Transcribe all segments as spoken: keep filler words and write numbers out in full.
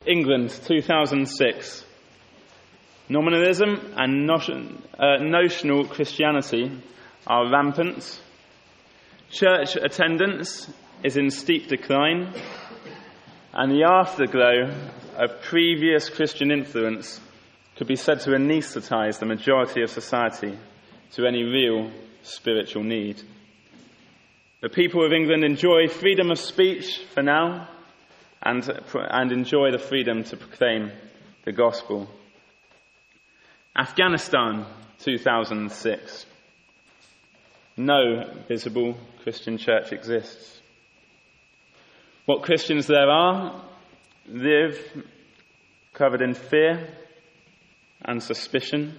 England, two thousand six. Nominalism and notion, uh, notional Christianity are rampant. Church attendance is in steep decline, and the afterglow of previous Christian influence could be said to anaesthetize the majority of society to any real spiritual need. The people of England enjoy freedom of speech for now, and, and enjoy the freedom to proclaim the gospel. Afghanistan, two thousand six. No visible Christian church exists. What Christians there are live covered in fear and suspicion.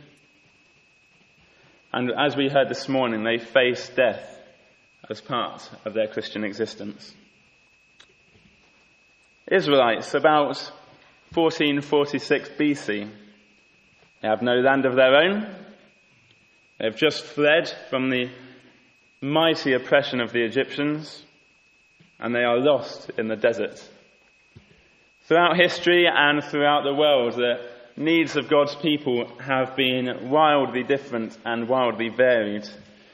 And as we heard this morning, they face death as part of their Christian existence. Israelites, about fourteen forty-six B C, they have no land of their own. They have just fled from the mighty oppression of the Egyptians, and they are lost in the desert. Throughout history and throughout the world, the needs of God's people have been wildly different and wildly varied.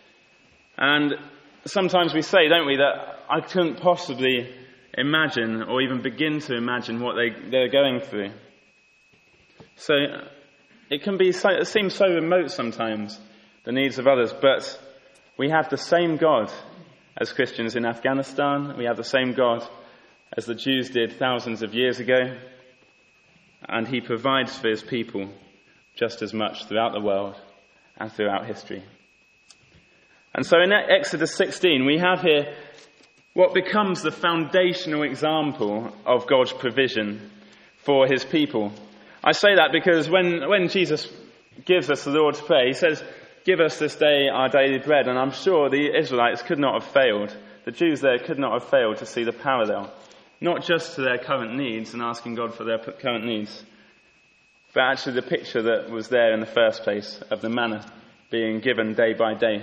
And sometimes we say, don't we, that I couldn't possibly imagine or even begin to imagine what they, they're going through. So it can be so, it seems so remote sometimes, the needs of others, but we have the same God as Christians in Afghanistan. We have the same God as the Jews did thousands of years ago, and he provides for his people just as much throughout the world and throughout history. And so in Exodus sixteen, we have here what becomes the foundational example of God's provision for his people. I say that because when, when Jesus gives us the Lord's Prayer, he says, "Give us this day our daily bread." And I'm sure the Israelites could not have failed, the Jews there could not have failed to see the parallel, not just to their current needs and asking God for their current needs, but actually the picture that was there in the first place of the manna being given day by day.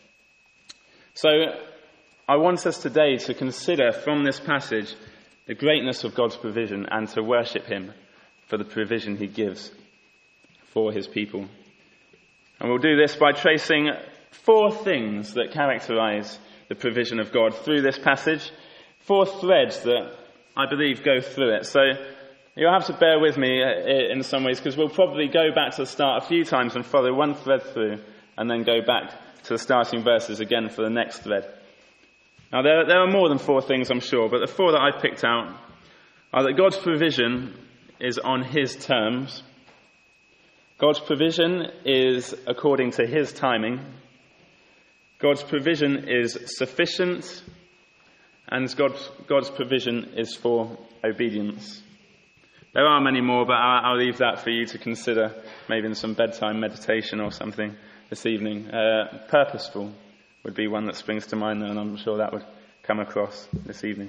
So I want us today to consider from this passage the greatness of God's provision and to worship him for the provision he gives for his people. And we'll do this by tracing four things that characterize the provision of God through this passage, four threads that I believe go through it. So you'll have to bear with me in some ways, because we'll probably go back to the start a few times and follow one thread through and then go back to the starting verses again for the next thread. Now there, there are more than four things, I'm sure, but the four that I've picked out are that God's provision is on his terms. God's provision is according to his timing. God's provision is sufficient, and God's, God's provision is for obedience. There are many more, but I'll, I'll leave that for you to consider, maybe in some bedtime meditation or something this evening. Uh, purposeful would be one that springs to mind, and I'm sure that would come across this evening.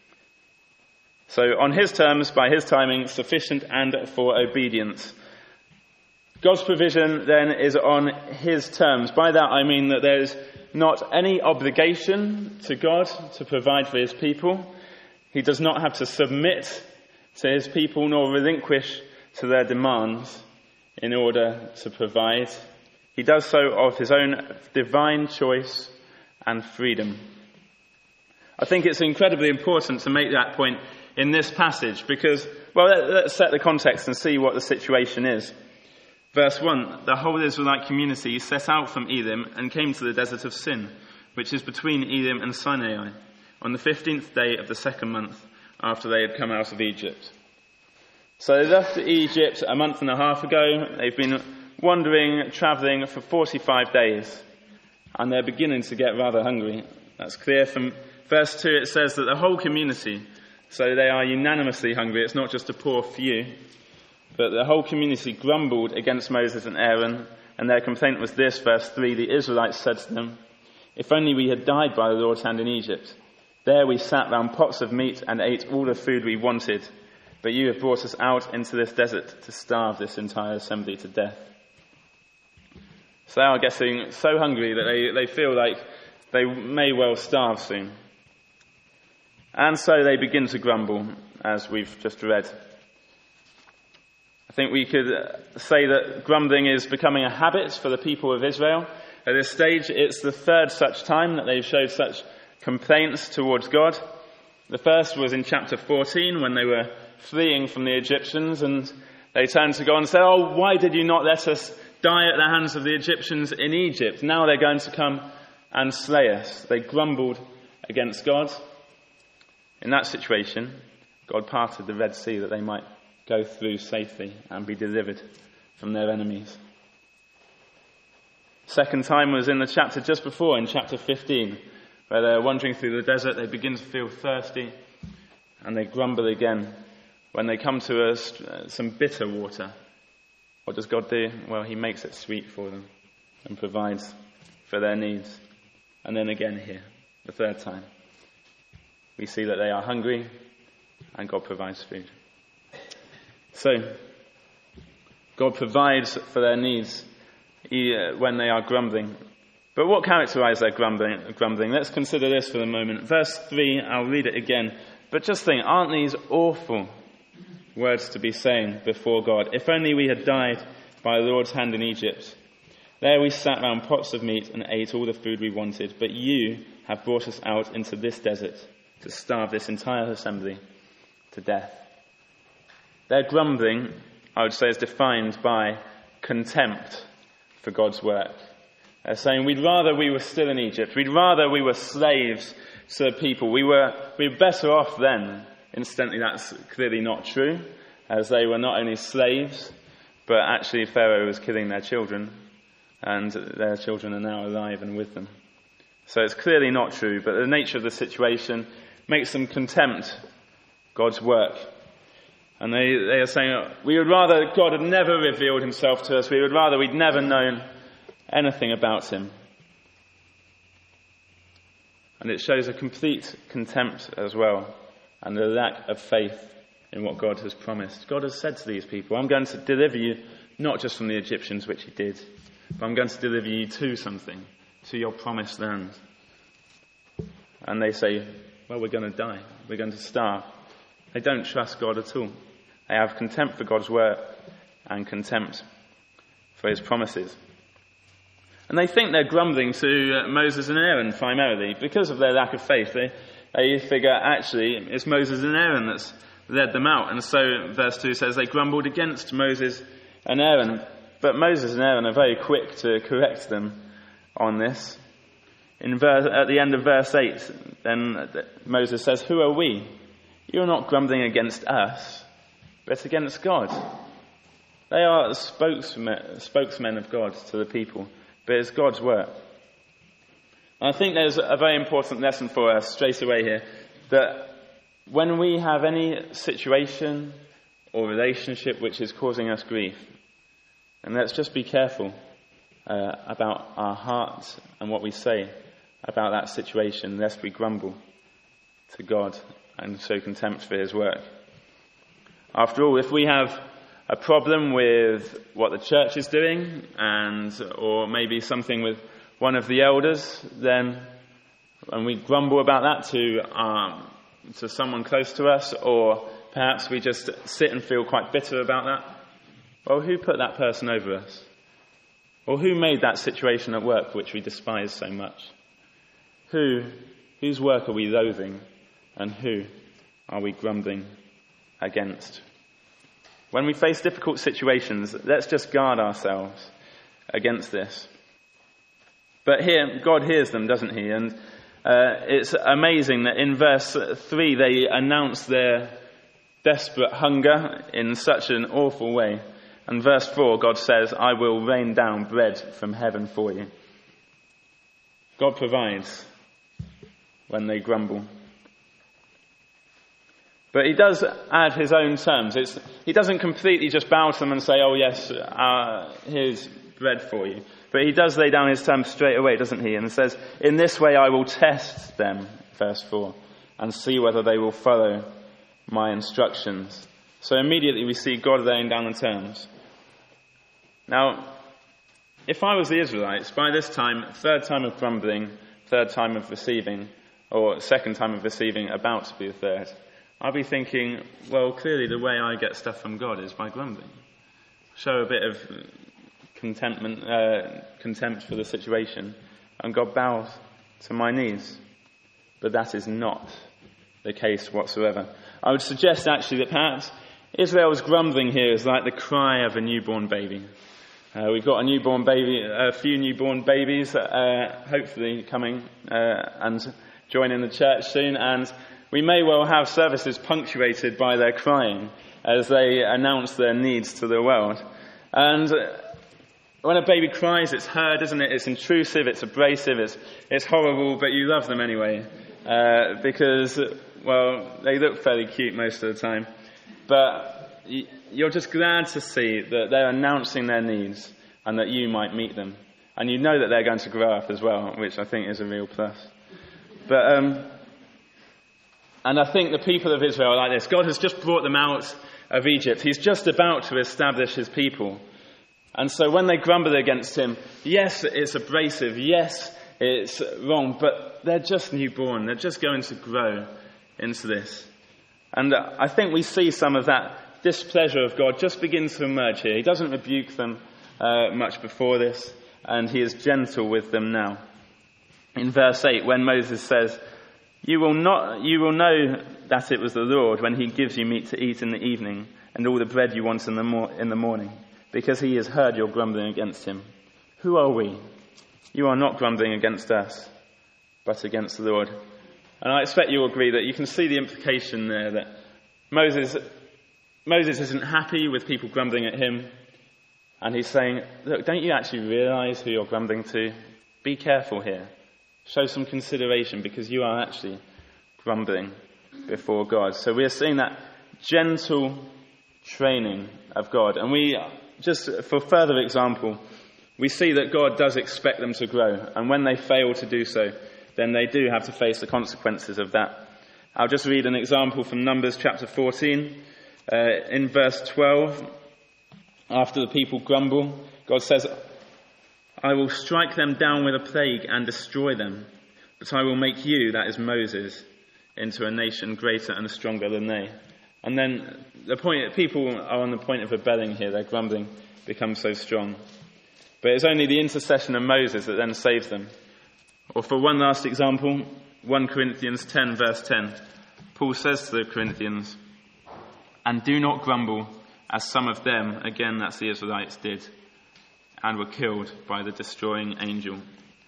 So, on his terms, by his timing, sufficient and for obedience. God's provision, then, is on his terms. By that I mean that there is not any obligation to God to provide for his people. He does not have to submit to his people nor relinquish to their demands in order to provide. He does so of his own divine choice and freedom. I think it's incredibly important to make that point in this passage because, well, let's set the context and see what the situation is. Verse one, the whole Israelite community set out from Elim and came to the desert of Sin, which is between Elim and Sinai, on the fifteenth day of the second month after they had come out of Egypt. So they left Egypt a month and a half ago. They've been wandering, travelling for forty-five days, and they're beginning to get rather hungry. That's clear from verse two. It says that the whole community, so they are unanimously hungry. It's not just a poor few. But the whole community grumbled against Moses and Aaron, and their complaint was this, verse three, the Israelites said to them, "If only we had died by the Lord's hand in Egypt. There we sat round pots of meat and ate all the food we wanted, but you have brought us out into this desert to starve this entire assembly to death." So they are getting so hungry that they, they feel like they may well starve soon. And so they begin to grumble, as we've just read. think we could say that grumbling is becoming a habit for the people of Israel. At this stage, it's the third such time that they've showed such complaints towards God. The first was in chapter fourteen, when they were fleeing from the Egyptians, and they turned to God and said, "Oh, why did you not let us die at the hands of the Egyptians in Egypt? Now they're going to come and slay us." They grumbled against God. In that situation, God parted the Red Sea that they might go through safely and be delivered from their enemies. Second time was in the chapter just before, in chapter fifteen, where they're wandering through the desert. They begin to feel thirsty, and they grumble again when they come to a, some bitter water. What does God do? Well, he makes it sweet for them and provides for their needs. And then again here, the third time, we see that they are hungry and God provides food. So, God provides for their needs when they are grumbling. But what characterizes their grumbling? grumbling? Let's consider this for the moment. Verse three, I'll read it again. But just think, aren't these awful words to be saying before God? If only we had died by the Lord's hand in Egypt. There we sat round pots of meat and ate all the food we wanted. But you have brought us out into this desert to starve this entire assembly to death. Their grumbling, I would say, is defined by contempt for God's work. They're saying, we'd rather we were still in Egypt. We'd rather we were slaves to the people. We were, we were better off then. Incidentally, that's clearly not true, as they were not only slaves, but actually Pharaoh was killing their children, and their children are now alive and with them. So it's clearly not true, but the nature of the situation makes them contempt God's work. And they, they are saying, we would rather God had never revealed himself to us. We would rather we'd never known anything about him. And it shows a complete contempt as well, and a lack of faith in what God has promised. God has said to these people, I'm going to deliver you not just from the Egyptians, which he did, but I'm going to deliver you to something, to your promised land. And they say, well, we're going to die. We're going to starve. They don't trust God at all. They have contempt for God's work and contempt for his promises. And they think they're grumbling to Moses and Aaron primarily because of their lack of faith. They, they figure, actually, it's Moses and Aaron that's led them out. And so verse two says they grumbled against Moses and Aaron. But Moses and Aaron are very quick to correct them on this. In verse, at the end of verse eight, then Moses says, who are we? You're not grumbling against us, but against God. They are spokesmen, spokesmen of God to the people, but it's God's work. And I think there's a very important lesson for us straight away here, that when we have any situation or relationship which is causing us grief, and let's just be careful uh, about our hearts and what we say about that situation, lest we grumble to God and show contempt for his work. After all, if we have a problem with what the church is doing, and or maybe something with one of the elders, then and we grumble about that to um, to someone close to us, or perhaps we just sit and feel quite bitter about that, well, who put that person over us? Or who made that situation at work which we despise so much? Who, whose work are we loathing, and who are we grumbling against? When we face difficult situations, let's just guard ourselves against this. But here, God hears them, doesn't he? And uh, it's amazing that in verse three they announce their desperate hunger in such an awful way. And verse four, God says, I will rain down bread from heaven for you. God provides when they grumble. But he does add his own terms. It's, he doesn't completely just bow to them and say, oh yes, uh, here's bread for you. But he does lay down his terms straight away, doesn't he? And says, in this way I will test them, verse four, and see whether they will follow my instructions. So immediately we see God laying down the terms. Now, if I was the Israelites, by this time, third time of grumbling, third time of receiving, or second time of receiving, about to be the third, I'd be thinking, well, clearly the way I get stuff from God is by grumbling. show a bit of contentment, uh, contempt for the situation, and God bows to my knees. But that is not the case whatsoever. I would suggest actually that perhaps Israel's grumbling here is like the cry of a newborn baby. Uh, we've got a newborn baby, a few newborn babies, uh, hopefully coming uh, and joining the church soon, and we may well have services punctuated by their crying as they announce their needs to the world. And when a baby cries, it's heard, isn't it? It's intrusive, it's abrasive, it's it's horrible, but you love them anyway, uh, because, well, they look fairly cute most of the time. But you're just glad to see that they're announcing their needs and that you might meet them. And you know that they're going to grow up as well, which I think is a real plus. But, um, and I think the people of Israel are like this. God has just brought them out of Egypt. He's just about to establish his people. And so when they grumble against him, yes, it's abrasive, yes, it's wrong, but they're just newborn. They're just going to grow into this. And I think we see some of that displeasure of God just begin to emerge here. He doesn't rebuke them uh, much before this, and he is gentle with them now. In verse eight, when Moses says, You will not, you will know that it was the Lord when he gives you meat to eat in the evening and all the bread you want in the, mor- in the morning, because he has heard your grumbling against him. Who are we? You are not grumbling against us, but against the Lord. And I expect you'll agree that you can see the implication there that Moses, Moses isn't happy with people grumbling at him. And he's saying, look, don't you actually realize who you're grumbling to? Be careful here. Show some consideration because you are actually grumbling before God. So we are seeing that gentle training of God. And we, just for further example, we see that God does expect them to grow. And when they fail to do so, then they do have to face the consequences of that. I'll just read an example from Numbers chapter fourteen. Uh, in verse twelve, after the people grumble, God says, I will strike them down with a plague and destroy them, but I will make you, that is Moses, into a nation greater and stronger than they. And then the point, people are on the point of rebelling here. Their grumbling becomes so strong. But it's only the intercession of Moses that then saves them. Or for one last example, First Corinthians ten, verse ten, Paul says to the Corinthians, and do not grumble as some of them, again that's the Israelites, did, and were killed by the destroying angel.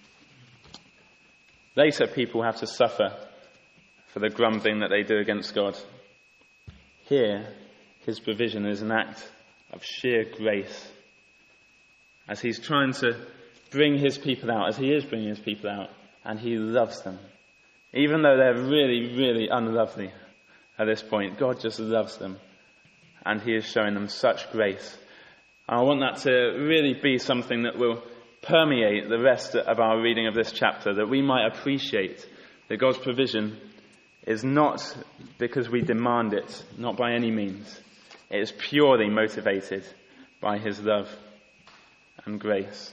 Later people have to suffer for the grumbling that they do against God. Here, his provision is an act of sheer grace. As he's trying to bring his people out, as he is bringing his people out, and he loves them. Even though they're really, really unlovely at this point, God just loves them. And he is showing them such grace. And I want that to really be something that will permeate the rest of our reading of this chapter, that we might appreciate that God's provision is not because we demand it, not by any means. It is purely motivated by his love and grace.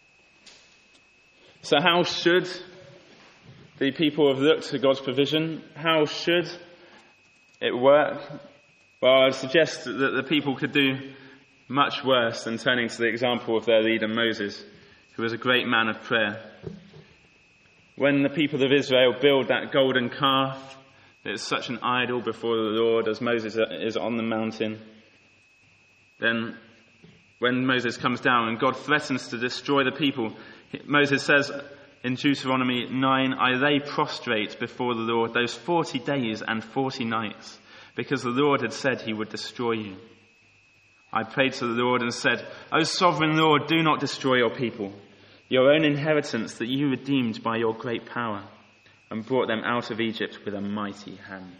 So how should the people have looked to God's provision? How should it work? Well, I would suggest that the people could do much worse than turning to the example of their leader Moses, who was a great man of prayer. When the people of Israel build that golden calf, it's such an idol before the Lord as Moses is on the mountain, then when Moses comes down and God threatens to destroy the people, Moses says in Deuteronomy nine, I lay prostrate before the Lord those forty days and forty nights, because the Lord had said he would destroy you. I prayed to the Lord and said, O sovereign Lord, do not destroy your people, your own inheritance that you redeemed by your great power, and brought them out of Egypt with a mighty hand.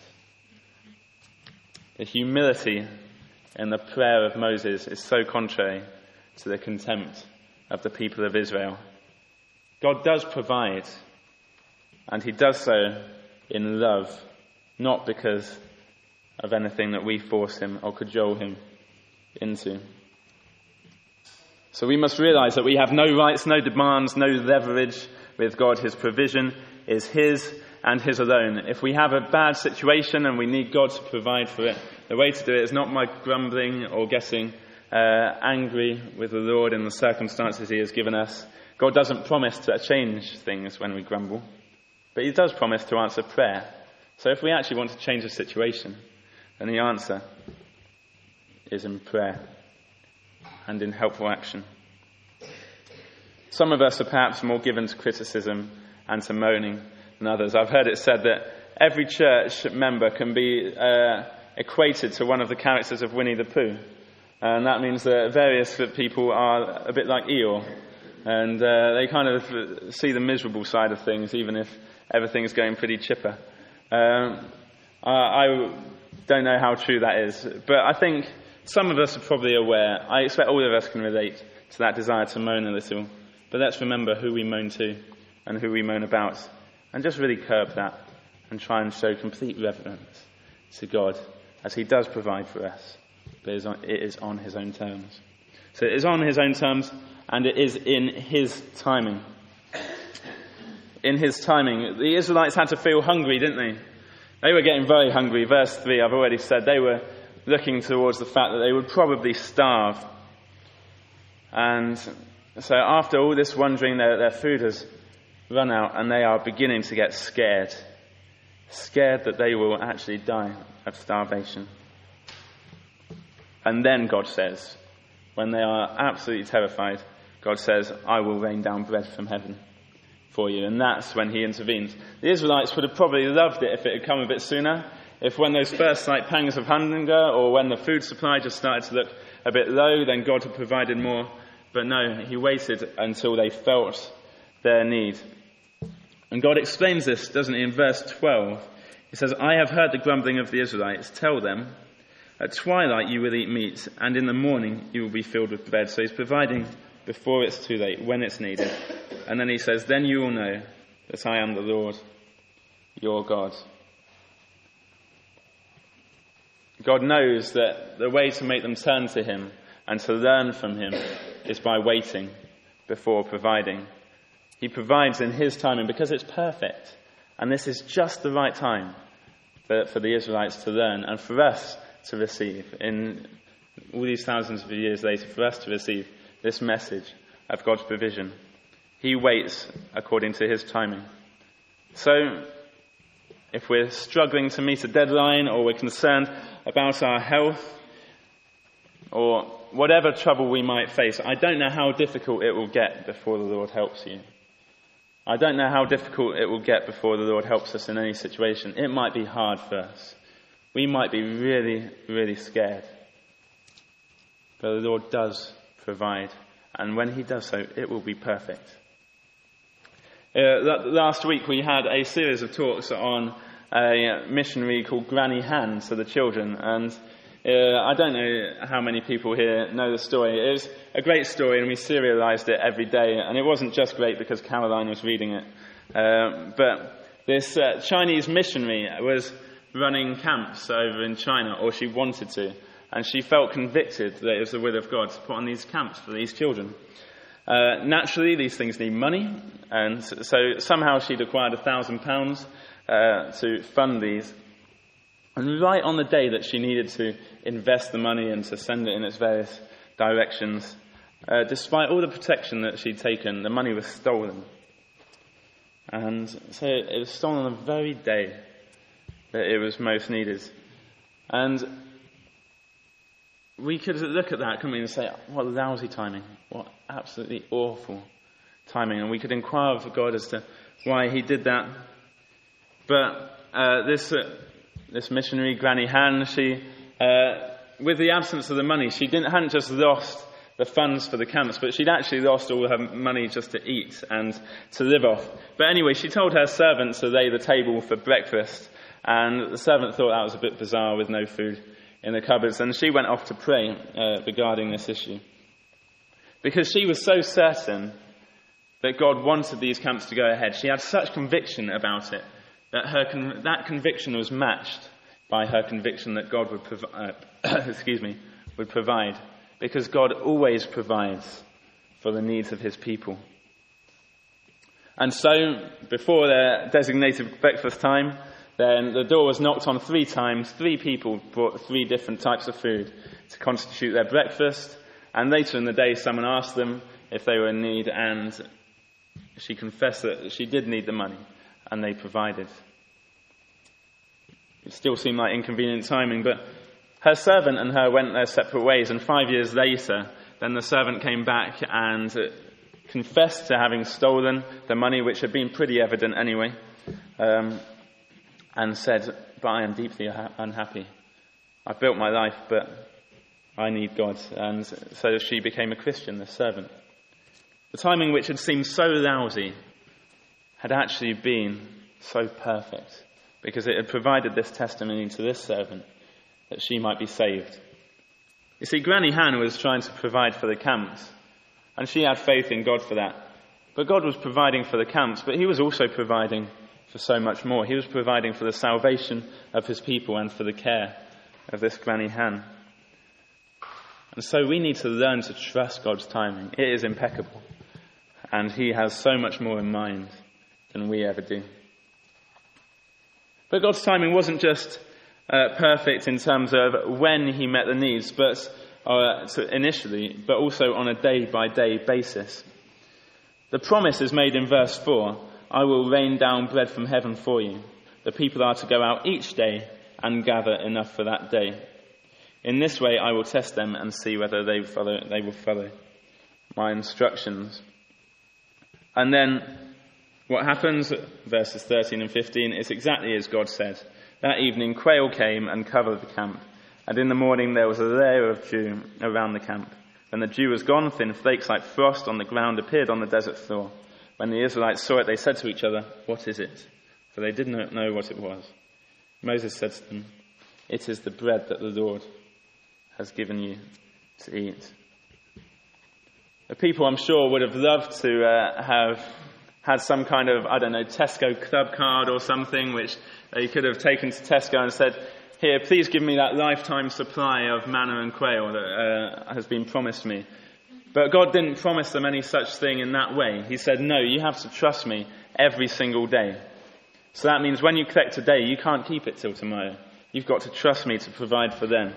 The humility in the prayer of Moses is so contrary to the contempt of the people of Israel. God does provide, and he does so in love, not because of anything that we force him or cajole him into. So we must realize that we have no rights, no demands, no leverage with God. His provision is his and his alone. If we have a bad situation and we need God to provide for it, the way to do it is not by grumbling or getting uh, angry with the Lord in the circumstances he has given us, God doesn't promise to change things when we grumble, but he does promise to answer prayer. So if we actually want to change a situation, then the answer is in prayer and in helpful action. Some of us are perhaps more given to criticism and to moaning than others. I've heard it said that every church member can be uh, equated to one of the characters of Winnie the Pooh. And that means that various people are a bit like Eeyore. And uh, they kind of see the miserable side of things, even if everything's going pretty chipper. Um, I, I don't know how true that is. But I think some of us are probably aware. I expect all of us can relate to that desire to moan a little. But let's remember who we moan to and who we moan about. And just really curb that and try and show complete reverence to God as he does provide for us. But it is on, it is on his own terms. So it is on his own terms, and it is in his timing. In his timing. The Israelites had to feel hungry, didn't they? They were getting very hungry. Verse three, I've already said, they were looking towards the fact that they would probably starve. And so after all this wandering, their, their food has run out, and they are beginning to get scared. Scared that they will actually die of starvation. And then God says, when they are absolutely terrified, God says, I will rain down bread from heaven for you. And that's when he intervenes. The Israelites would have probably loved it if it had come a bit sooner. If when those first like pangs of hunger, or when the food supply just started to look a bit low, then God had provided more. But no, he waited until they felt their need. And God explains this, doesn't he, in verse twelve. He says, I have heard the grumbling of the Israelites. Tell them, at twilight you will eat meat, and in the morning you will be filled with bread. So he's providing before it's too late, when it's needed. And then he says, then you will know that I am the Lord, your God. God knows that the way to make them turn to him and to learn from him is by waiting before providing. He provides in his timing because it's perfect. And this is just the right time for, for the Israelites to learn and for us to receive. In all these thousands of years later, for us to receive this message of God's provision. He waits according to his timing. So, if we're struggling to meet a deadline, or we're concerned about our health, or whatever trouble we might face, I don't know how difficult it will get before the Lord helps you. I don't know how difficult it will get before the Lord helps us in any situation. It might be hard for us. We might be really, really scared. But the Lord does provide. And when he does so, it will be perfect. Uh, last week we had a series of talks on a missionary called Granny Han to the children. And uh, I don't know how many people here know the story. It was a great story, and we serialized it every day. And it wasn't just great because Caroline was reading it. Uh, but this uh, Chinese missionary was running camps over in China, or she wanted to. And she felt convicted that it was the will of God to put on these camps for these children. Uh, naturally, these things need money, and so somehow she'd acquired a thousand pounds uh, to fund these. And right on the day that she needed to invest the money and to send it in its various directions, uh, despite all the protection that she'd taken, the money was stolen. And so it was stolen on the very day that it was most needed. And we could look at that, couldn't we, and say, what lousy timing, what absolutely awful timing. And we could inquire of God as to why he did that. But uh, this uh, this missionary, Granny Han, she, uh, with the absence of the money, she didn't hadn't just lost the funds for the camps, but she'd actually lost all her money just to eat and to live off. But anyway, she told her servant to lay the table for breakfast, and the servant thought that was a bit bizarre with no food in the cupboards, and she went off to pray uh, regarding this issue. Because she was so certain that God wanted these camps to go ahead. She had such conviction about it that her con- that conviction was matched by her conviction that God would provide. Uh, excuse me, would provide, because God always provides for the needs of his people. And so, before their designated breakfast time, then the door was knocked on three times. Three people brought three different types of food to constitute their breakfast. And later in the day, someone asked them if they were in need, and she confessed that she did need the money, and they provided. It still seemed like inconvenient timing, but her servant and her went their separate ways, and five years later, then the servant came back and confessed to having stolen the money, which had been pretty evident anyway, um, and said, "But I am deeply unhappy. I've built my life, but I need God." And so she became a Christian, the servant. The timing, which had seemed so lousy, had actually been so perfect, because it had provided this testimony to this servant that she might be saved. You see, Granny Han was trying to provide for the camps, and she had faith in God for that. But God was providing for the camps, but he was also providing for so much more. He was providing for the salvation of his people and for the care of this Granny Han. And so we need to learn to trust God's timing. It is impeccable, and he has so much more in mind than we ever do. But God's timing wasn't just uh, perfect in terms of when he met the needs, but uh, so initially, but also on a day-by-day basis. The promise is made in verse four, "I will rain down bread from heaven for you. The people are to go out each day and gather enough for that day. In this way I will test them and see whether they follow, they will follow my instructions." And then what happens, verses thirteen and fifteen, is exactly as God said. That evening quail came and covered the camp, and in the morning there was a layer of dew around the camp. When the dew was gone, thin flakes like frost on the ground appeared on the desert floor. When the Israelites saw it, they said to each other, "What is it?" For they did not know what it was. Moses said to them, "It is the bread that the Lord has given you to eat." The people, I'm sure, would have loved to uh, have had some kind of, I don't know, Tesco club card or something, which they could have taken to Tesco and said, "Here, please give me that lifetime supply of manna and quail that uh, has been promised me." But God didn't promise them any such thing in that way. He said, "No, you have to trust me every single day." So that means when you collect today, you can't keep it till tomorrow. You've got to trust me to provide for them.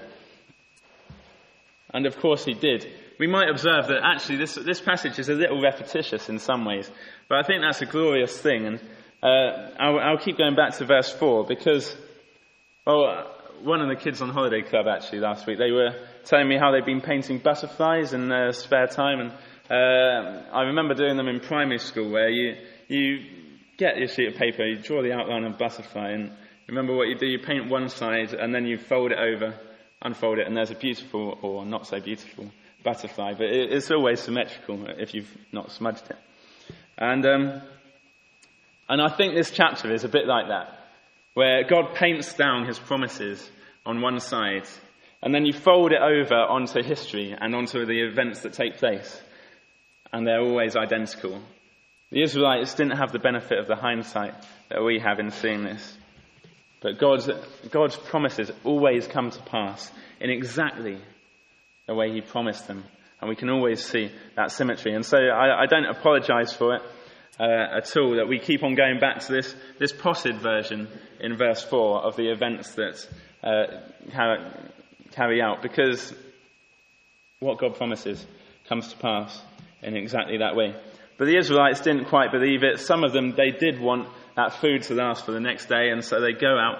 And of course he did. We might observe that actually this this passage is a little repetitious in some ways, but I think that's a glorious thing. And uh, I'll, I'll keep going back to verse four because, well, one of the kids on holiday club actually last week, they were telling me how they've been painting butterflies in their spare time, and uh, I remember doing them in primary school, where you you get your sheet of paper, you draw the outline of a butterfly, and remember what you do, you paint one side and then you fold it over, unfold it, and there's a beautiful or not so beautiful butterfly, but it's always symmetrical if you've not smudged it. And um, and I think this chapter is a bit like that, where God paints down his promises on one side, and then you fold it over onto history and onto the events that take place, and they're always identical. The Israelites didn't have the benefit of the hindsight that we have in seeing this, but God's, God's promises always come to pass in exactly the way he promised them. And we can always see that symmetry. And so I, I don't apologise for it uh, at all, that we keep on going back to this, this potted version in verse four of the events that uh, carry out, because what God promises comes to pass in exactly that way. But the Israelites didn't quite believe it. Some of them, they did want that food to last for the next day, and so they go out.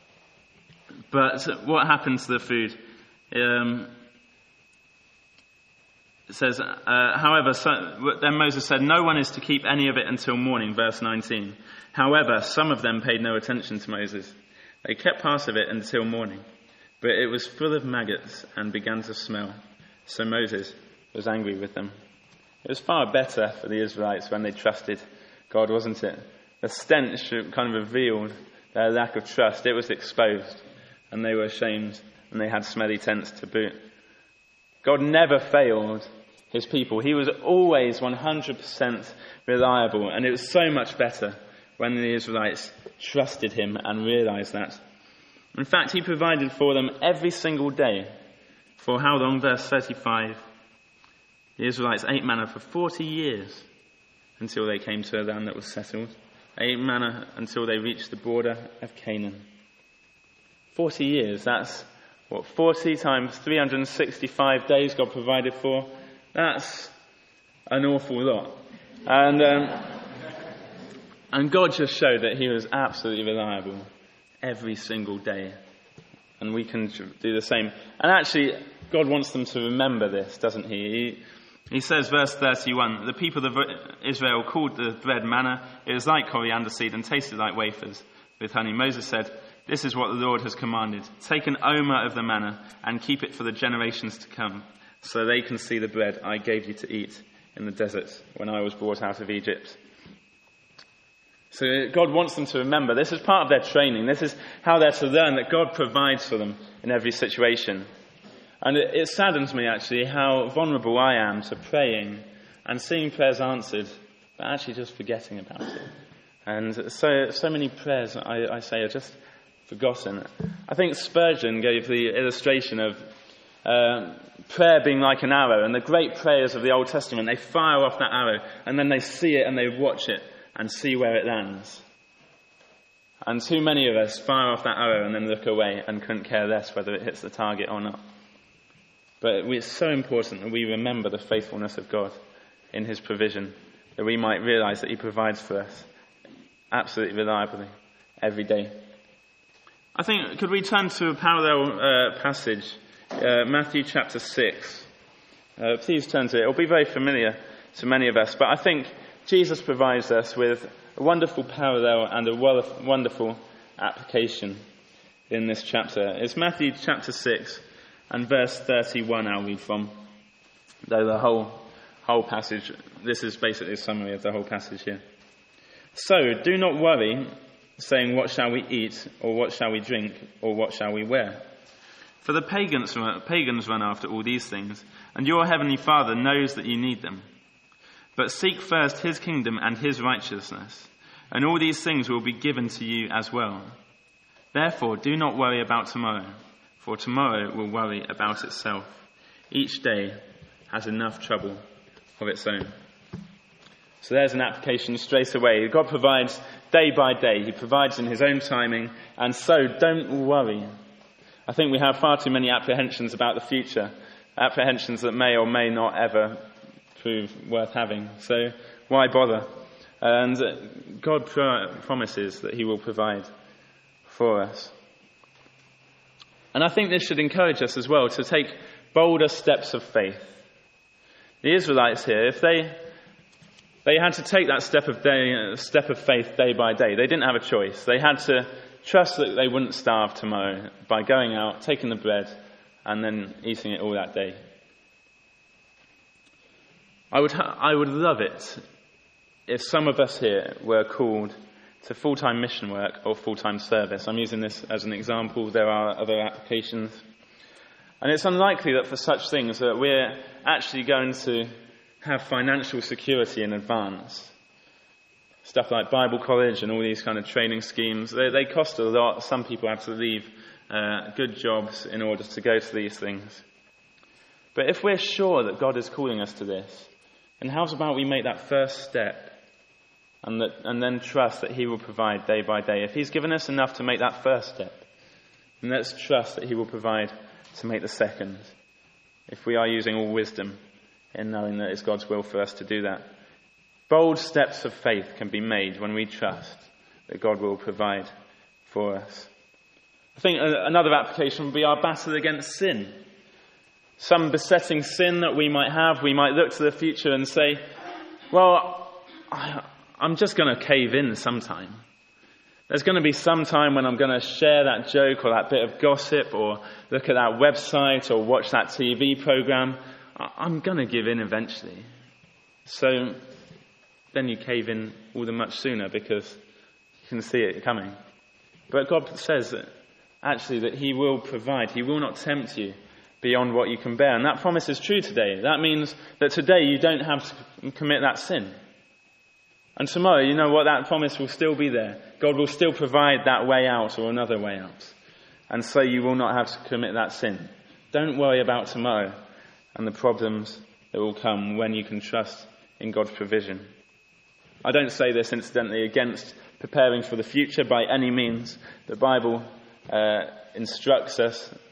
But what happened to the food? Um, It says, uh, however, so, then Moses said, "No one is to keep any of it until morning," verse nineteen. However, some of them paid no attention to Moses. They kept part of it until morning, but it was full of maggots and began to smell. So Moses was angry with them. It was far better for the Israelites when they trusted God, wasn't it? The stench kind of revealed their lack of trust. It was exposed, and they were ashamed, and they had smelly tents to boot. God never failed his people. He was always one hundred percent reliable, and it was so much better when the Israelites trusted him and realized that. In fact, he provided for them every single day. For how long? Verse thirty-five. The Israelites ate manna for forty years until they came to a land that was settled. Ate manna until they reached the border of Canaan. Forty years, that's what, forty times three hundred sixty-five days God provided for? That's an awful lot. And, um, and God just showed that he was absolutely reliable every single day. And we can do the same. And actually, God wants them to remember this, doesn't he? He, he says, verse thirty-one, the people of Israel called the bread manna. It was like coriander seed and tasted like wafers with honey. Moses said, this is what the Lord has commanded. Take an omer of the manna and keep it for the generations to come, so they can see the bread I gave you to eat in the desert when I was brought out of Egypt. So God wants them to remember. This is part of their training. This is how they're to learn that God provides for them in every situation. And it, it saddens me, actually, how vulnerable I am to praying and seeing prayers answered, but actually just forgetting about it. And so so many prayers, I, I say, are just forgotten. I think Spurgeon gave the illustration of uh, prayer being like an arrow, and the great prayers of the Old Testament, they fire off that arrow, and then they see it and they watch it and see where it lands. And too many of us fire off that arrow and then look away and couldn't care less whether it hits the target or not. But it's so important that we remember the faithfulness of God in his provision, that we might realise that he provides for us absolutely reliably every day. I think, could we turn to a parallel uh, passage, uh, Matthew chapter six. Uh, please turn to it. It'll be very familiar to many of us, but I think Jesus provides us with a wonderful parallel and a wonderful application in this chapter. It's Matthew chapter six and verse thirty-one I'll read from. Though the whole whole passage, this is basically a summary of the whole passage here. So, do not worry, saying, what shall we eat, or what shall we drink, or what shall we wear? For the pagans run, pagans run after all these things, and your heavenly Father knows that you need them. But seek first his kingdom and his righteousness, and all these things will be given to you as well. Therefore, do not worry about tomorrow, for tomorrow will worry about itself. Each day has enough trouble of its own. So there's an application straight away. God provides day by day. He provides in his own timing, and so don't worry. I think we have far too many apprehensions about the future, apprehensions that may or may not ever prove worth having. So why bother? And God promises that he will provide for us. And I think this should encourage us as well to take bolder steps of faith. The Israelites here, if they they had to take that step of day, step of faith day by day, they didn't have a choice. They had to trust that they wouldn't starve tomorrow by going out, taking the bread, and then eating it all that day. I would ha- I would love it if some of us here were called to full-time mission work or full-time service. I'm using this as an example. There are other applications. And it's unlikely that for such things that we're actually going to have financial security in advance. Stuff like Bible college and all these kind of training schemes, they, they cost a lot. Some people have to leave uh, good jobs in order to go to these things. But if we're sure that God is calling us to this, then how about we make that first step and, that, and then trust that he will provide day by day? If he's given us enough to make that first step, then let's trust that he will provide to make the second, if we are using all wisdom in knowing that it's God's will for us to do that. Bold steps of faith can be made when we trust that God will provide for us. I think another application would be our battle against sin. Some besetting sin that we might have, we might look to the future and say, well, I'm just going to cave in sometime. There's going to be some time when I'm going to share that joke or that bit of gossip or look at that website or watch that T V program. I'm going to give in eventually. So then you cave in all the much sooner because you can see it coming. But God says that actually that he will provide. He will not tempt you beyond what you can bear. And that promise is true today. That means that today you don't have to commit that sin. And tomorrow, you know what, that promise will still be there. God will still provide that way out or another way out. And so you will not have to commit that sin. Don't worry about tomorrow and the problems that will come when you can trust in God's provision. I don't say this incidentally against preparing for the future by any means. The Bible uh, instructs us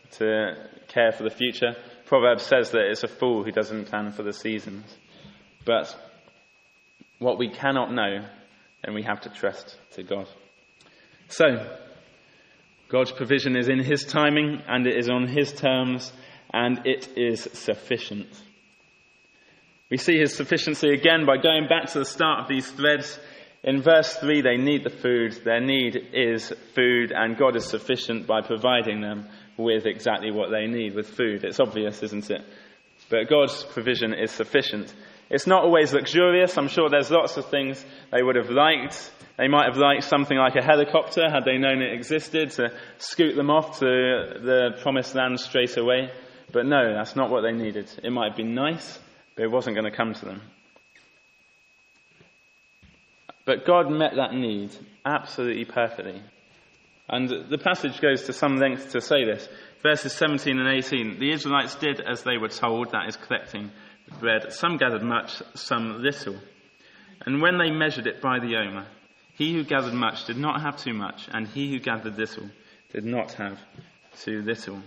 to care for the future. Proverbs says that it's a fool who doesn't plan for the seasons. But what we cannot know, then we have to trust to God. So, God's provision is in his timing, and it is on his terms, and it is sufficient. We see his sufficiency again by going back to the start of these threads. In verse three, they need the food. Their need is food, and God is sufficient by providing them with exactly what they need, with food. It's obvious, isn't it? But God's provision is sufficient. It's not always luxurious. I'm sure there's lots of things they would have liked. They might have liked something like a helicopter, had they known it existed, to scoot them off to the promised land straight away. But no, that's not what they needed. It might have been nice, but it wasn't going to come to them. But God met that need absolutely perfectly. And the passage goes to some length to say this. Verses seventeen and eighteen, the Israelites did as they were told, that is, collecting bread. Some gathered much, some little. And when they measured it by the omer, he who gathered much did not have too much, and he who gathered little did not have too little.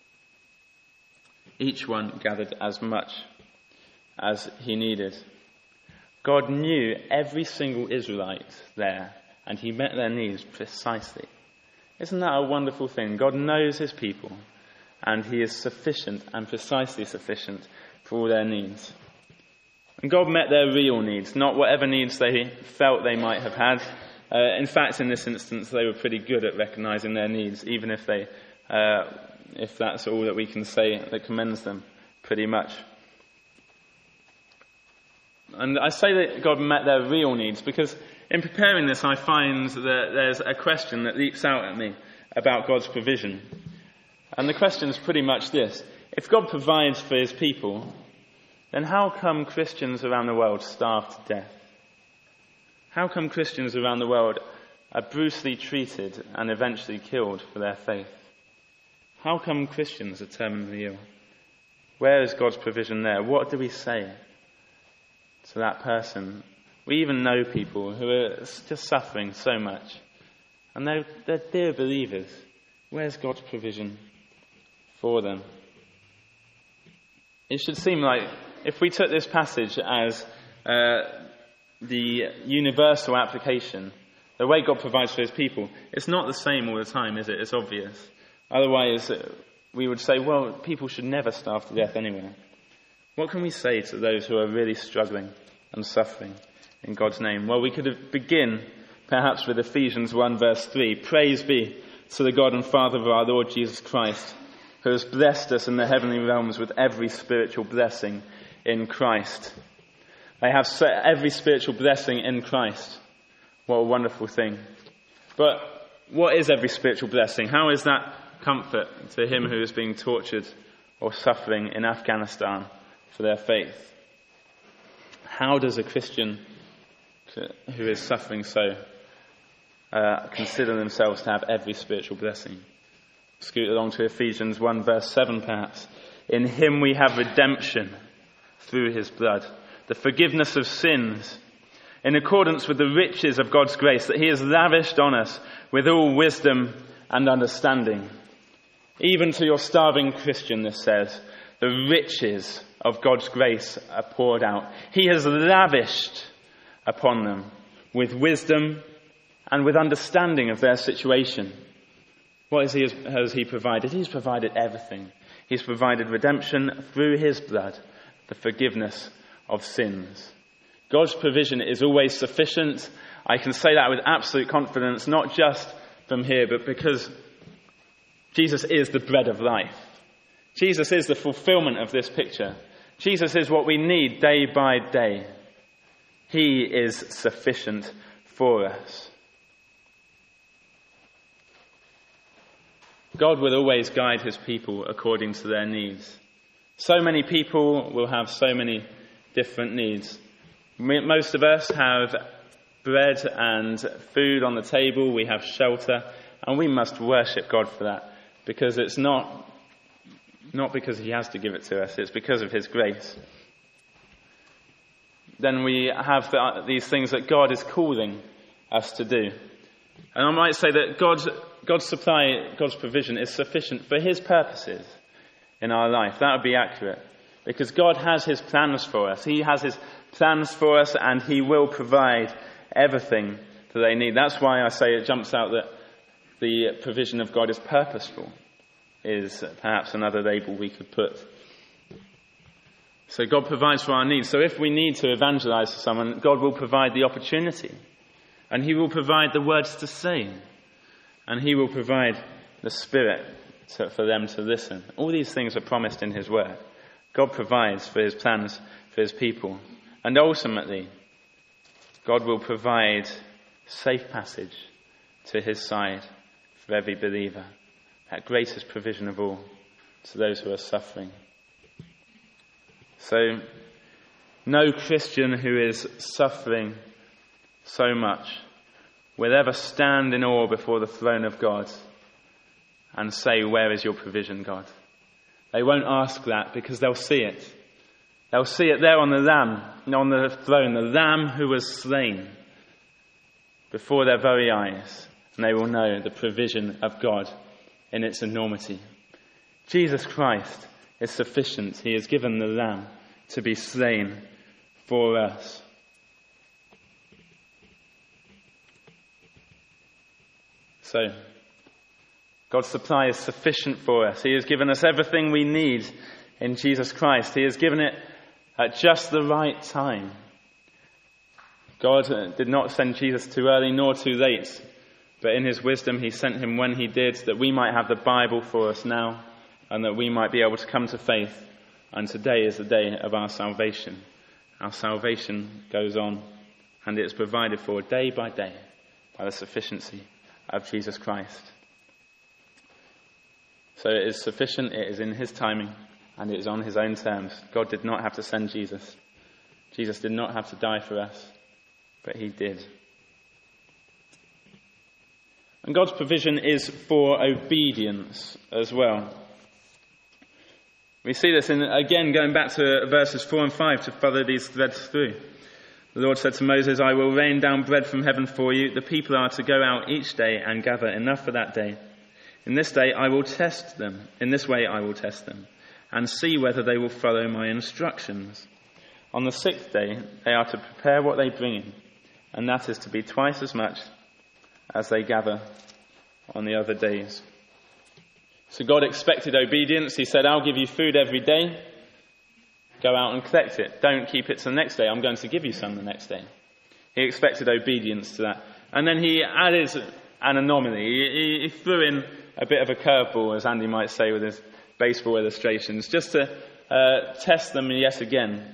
Each one gathered as much as he needed. God knew every single Israelite there, and he met their needs precisely. Isn't that a wonderful thing? God knows his people, and he is sufficient and precisely sufficient for all their needs. And God met their real needs, not whatever needs they felt they might have had. Uh, in fact, in this instance, they were pretty good at recognizing their needs, even if they, uh, if that's all that we can say that commends them, pretty much. And I say that God met their real needs because in preparing this, I find that there's a question that leaps out at me about God's provision. And the question is pretty much this. If God provides for his people, then how come Christians around the world starve to death? How come Christians around the world are brutally treated and eventually killed for their faith? How come Christians are terminally ill? Where is God's provision there? What do we say to that person? We even know people who are just suffering so much. And they're, they're dear believers. Where's God's provision for them? It should seem like if we took this passage as uh, the universal application, the way God provides for his people, it's not the same all the time, is it? It's obvious. Otherwise, we would say, well, people should never starve to death anyway. What can we say to those who are really struggling and suffering in God's name? Well, we could begin perhaps with Ephesians one verse three. Praise be to the God and Father of our Lord Jesus Christ, who has blessed us in the heavenly realms with every spiritual blessing in Christ. They have every spiritual blessing in Christ. What a wonderful thing. But what is every spiritual blessing? How is that comfort to him who is being tortured or suffering in Afghanistan for their faith? How does a Christian who is suffering so uh, consider themselves to have every spiritual blessing? Scoot along to Ephesians one verse seven perhaps. In him we have redemption through his blood, the forgiveness of sins, in accordance with the riches of God's grace that he has lavished on us with all wisdom and understanding. Even to your starving Christian, this says, the riches of God's grace are poured out. He has lavished upon them with wisdom and with understanding of their situation. What is he, has he provided? He's provided everything. He's provided redemption through his blood, the forgiveness of sins. God's provision is always sufficient. I can say that with absolute confidence, not just from here, but because Jesus is the bread of life. Jesus is the fulfillment of this picture. Jesus is what we need day by day. He is sufficient for us. God will always guide his people according to their needs. So many people will have so many different needs. Most of us have bread and food on the table, we have shelter, and we must worship God for that, because it's not, not because he has to give it to us, it's because of his grace. Then we have the, these things that God is calling us to do. And I might say that God God's supply, God's provision is sufficient for his purposes in our life. That would be accurate. Because God has his plans for us. He has his plans for us, and he will provide everything that they need. That's why I say it jumps out that the provision of God is purposeful, is perhaps another label we could put. So God provides for our needs. So if we need to evangelize to someone, God will provide the opportunity. And he will provide the words to say. And he will provide the Spirit to, for them to listen. All these things are promised in his word. God provides for his plans for his people. And ultimately, God will provide safe passage to his side for every believer. That greatest provision of all to those who are suffering. So, no Christian who is suffering so much will ever stand in awe before the throne of God and say, "Where is your provision, God?" They won't ask that because they'll see it. They'll see it there on the Lamb, on the throne, the Lamb who was slain before their very eyes. And they will know the provision of God in its enormity. Jesus Christ is sufficient. He has given the Lamb to be slain for us. So, God's supply is sufficient for us. He has given us everything we need in Jesus Christ. He has given it at just the right time. God did not send Jesus too early nor too late, but in his wisdom he sent him when he did, that we might have the Bible for us now, and that we might be able to come to faith. And today is the day of our salvation. Our salvation goes on, and it is provided for day by day by the sufficiency of Jesus Christ. So it is sufficient, it is in his timing, and it is on his own terms. God did not have to send Jesus. Jesus did not have to die for us, but he did. And God's provision is for obedience as well. We see this in, again, going back to verses four and five to follow these threads through. The Lord said to Moses, "I will rain down bread from heaven for you. The people are to go out each day and gather enough for that day. In this day I will test them. In this way I will test them, and see whether they will follow my instructions. On the sixth day they are to prepare what they bring in, and that is to be twice as much as they gather on the other days." So God expected obedience. He said, "I'll give you food every day. Go out and collect it. Don't keep it to the next day. I'm going to give you some the next day." He expected obedience to that. And then he added an anomaly. He, he threw in a bit of a curveball, as Andy might say with his baseball illustrations, just to uh, test them yet again.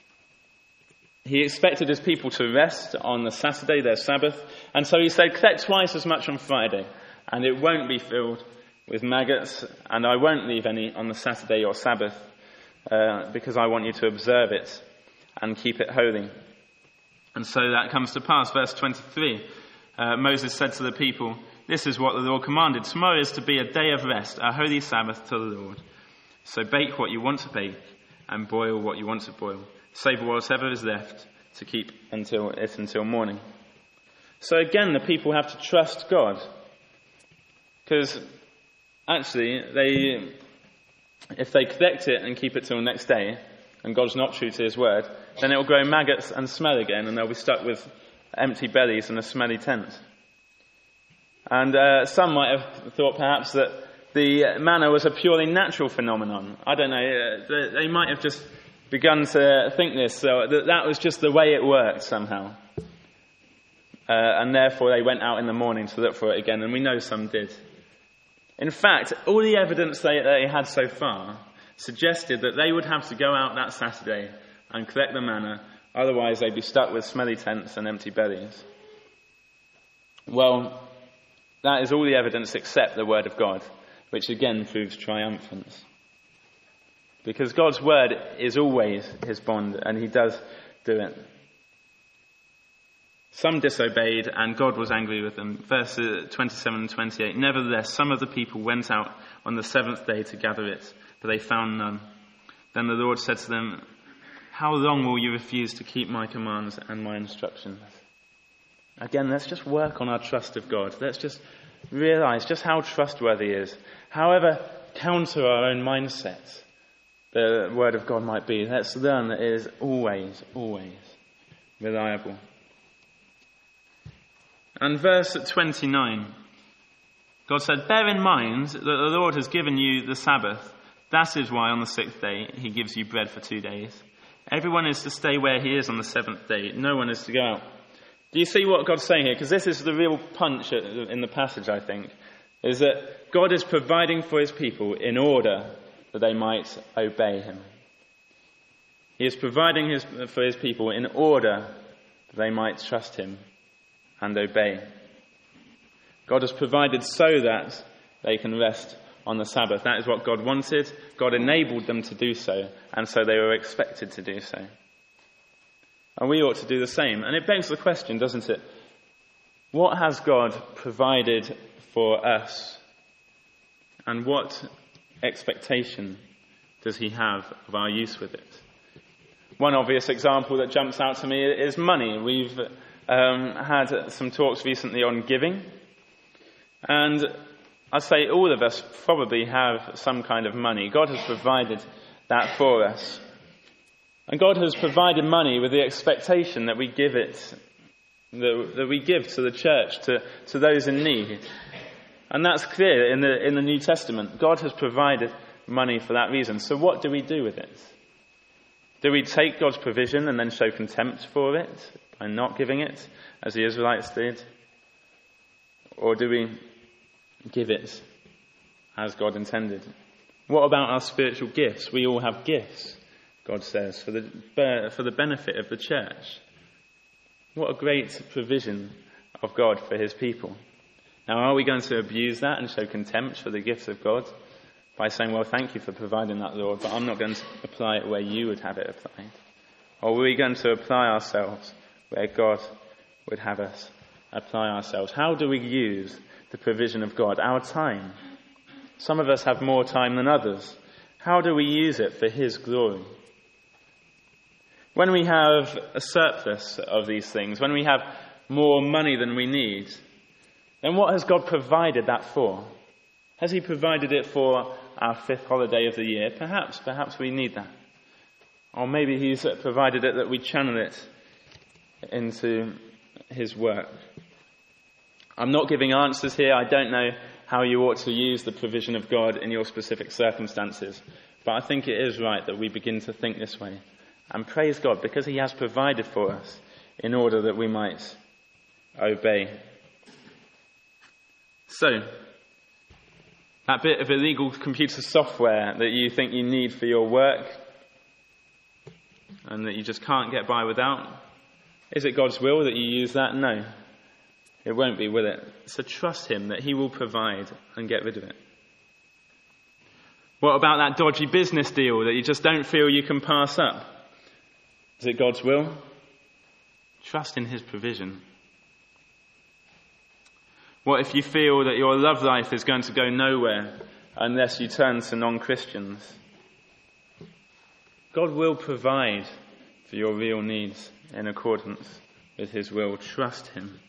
He expected his people to rest on the Saturday, their Sabbath. And so he said, "Collect twice as much on Friday, and it won't be filled with maggots, and I won't leave any on the Saturday or Sabbath, uh, because I want you to observe it and keep it holy." And so that comes to pass. Verse twenty-three, uh, Moses said to the people, "This is what the Lord commanded. Tomorrow is to be a day of rest, a holy Sabbath to the Lord. So bake what you want to bake, and boil what you want to boil. Save whatever is left to keep until it until morning." So again, the people have to trust God. Because actually, they, if they collect it and keep it till next day, and God's not true to his word, then it will grow maggots and smell again, and they'll be stuck with empty bellies and a smelly tent. And uh, some might have thought perhaps that the manna was a purely natural phenomenon. I don't know, uh, they might have just begun to think this, so that that was just the way it worked somehow. Uh, and therefore they went out in the morning to look for it again, and we know some did. In fact, all the evidence they, they had so far suggested that they would have to go out that Saturday and collect the manna, otherwise they'd be stuck with smelly tents and empty bellies. Well, that is all the evidence except the word of God, which again proves triumphant. Because God's word is always his bond, and he does do it. Some disobeyed, and God was angry with them. Verses twenty-seven and twenty-eight. "Nevertheless, some of the people went out on the seventh day to gather it, but they found none. Then the Lord said to them, 'How long will you refuse to keep my commands and my instructions?'" Again, let's just work on our trust of God. Let's just realise just how trustworthy he is. However counter our own mindset the word of God might be, let's learn that it is always, always reliable. And verse twenty-nine, God said, "Bear in mind that the Lord has given you the Sabbath. That is why on the sixth day he gives you bread for two days. Everyone is to stay where he is on the seventh day. No one is to go out." Do you see what God's saying here? Because this is the real punch in the passage, I think, is that God is providing for his people in order that they might obey him. He is providing his, for his people in order that they might trust him and obey. God has provided so that they can rest on the Sabbath. That is what God wanted. God enabled them to do so, and so they were expected to do so. And we ought to do the same. And it begs the question, doesn't it? What has God provided for us? And what expectation does he have of our use with it? One obvious example that jumps out to me is money. We've um, had some talks recently on giving. And I'd say all of us probably have some kind of money. God has provided that for us. And God has provided money with the expectation that we give it, that, that we give to the church, to, to those in need. And that's clear in the, in the New Testament. God has provided money for that reason. So what do we do with it? Do we take God's provision and then show contempt for it by not giving it, as the Israelites did? Or do we give it as God intended? What about our spiritual gifts? We all have gifts, God says, for the for the benefit of the church. What a great provision of God for his people. Now, are we going to abuse that and show contempt for the gifts of God by saying, well, thank you for providing that, Lord, but I'm not going to apply it where you would have it applied? Or are we going to apply ourselves where God would have us apply ourselves? How do we use the provision of God? Our time. Some of us have more time than others. How do we use it for his glory? When we have a surplus of these things, when we have more money than we need, then what has God provided that for? Has he provided it for our fifth holiday of the year? Perhaps, perhaps we need that. Or maybe he's provided it that we channel it into his work. I'm not giving answers here. I don't know how you ought to use the provision of God in your specific circumstances. But I think it is right that we begin to think this way. And praise God, because he has provided for us in order that we might obey. So, that bit of illegal computer software that you think you need for your work and that you just can't get by without, is it God's will that you use that? No. It won't be, will it? So trust him that he will provide and get rid of it. What about that dodgy business deal that you just don't feel you can pass up? Is it God's will? Trust in his provision. What if you feel that your love life is going to go nowhere unless you turn to non-Christians? God will provide for your real needs in accordance with his will. Trust him.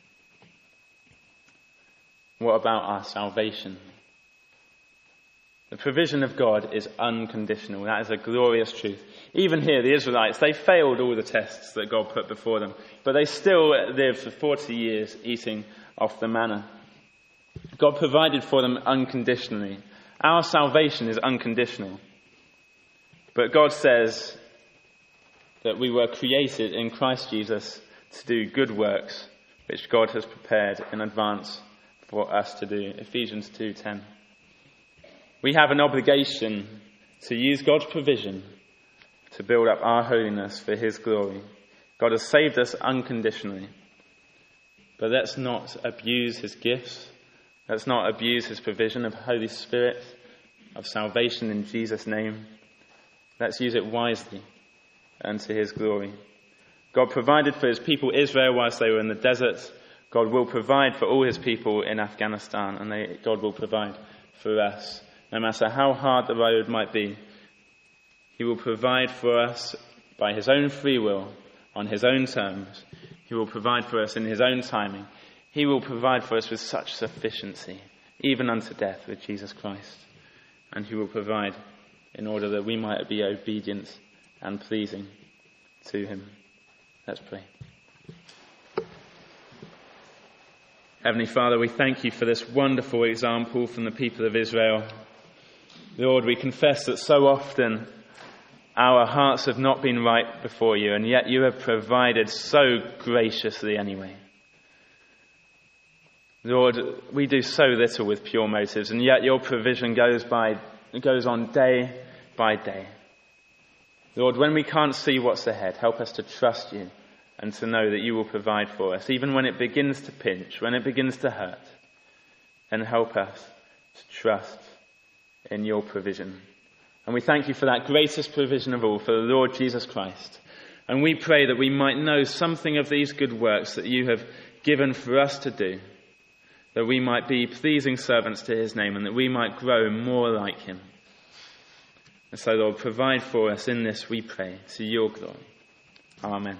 What about our salvation? The provision of God is unconditional. That is a glorious truth. Even here, the Israelites, they failed all the tests that God put before them, but they still lived for forty years eating off the manna. God provided for them unconditionally. Our salvation is unconditional. But God says that we were created in Christ Jesus to do good works, which God has prepared in advance for us to do. Ephesians two ten. We have an obligation to use God's provision to build up our holiness for his glory. God has saved us unconditionally. But let's not abuse his gifts. Let's not abuse his provision of Holy Spirit, of salvation in Jesus' name. Let's use it wisely and to his glory. God provided for his people Israel whilst they were in the desert. God will provide for all his people in Afghanistan, and they, God will provide for us. No matter how hard the road might be, he will provide for us by his own free will, on his own terms. He will provide for us in his own timing. He will provide for us with such sufficiency, even unto death with Jesus Christ. And he will provide in order that we might be obedient and pleasing to him. Let's pray. Heavenly Father, we thank you for this wonderful example from the people of Israel. Lord, we confess that so often our hearts have not been right before you, and yet you have provided so graciously anyway. Lord, we do so little with pure motives, and yet your provision goes by goes on day by day. Lord, when we can't see what's ahead, help us to trust you and to know that you will provide for us, even when it begins to pinch, when it begins to hurt. And help us to trust in your provision. And we thank you for that greatest provision of all, for the Lord Jesus Christ. And we pray that we might know something of these good works that you have given for us to do, that we might be pleasing servants to his name, and that we might grow more like him. And so, Lord, provide for us in this, we pray, to your glory. Amen.